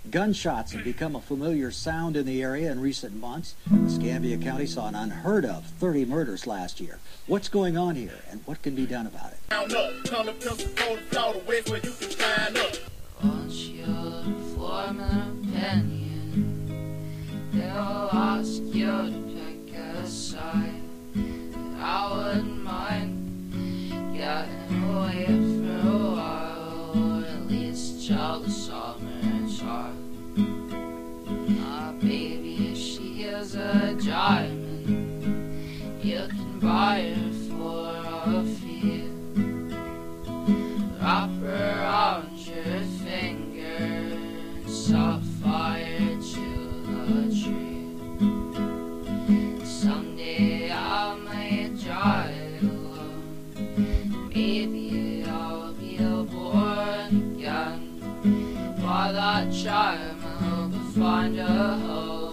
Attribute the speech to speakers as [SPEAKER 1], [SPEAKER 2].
[SPEAKER 1] Gunshots have become a familiar sound in the area in recent months. Escambia County saw an unheard of 30 murders last year. What's going on here, and what can be done about it?
[SPEAKER 2] Won't you form an opinion? They'll ask you to pick a side. I wouldn't mind getting away for a while, or at least chill the summer's heart. Baby, she is a diamond. You can buy her for a fee. Wrap her around your finger, set fire to the tree. Someday I might drive alone. Maybe I'll be born again. By that time I'll find a home.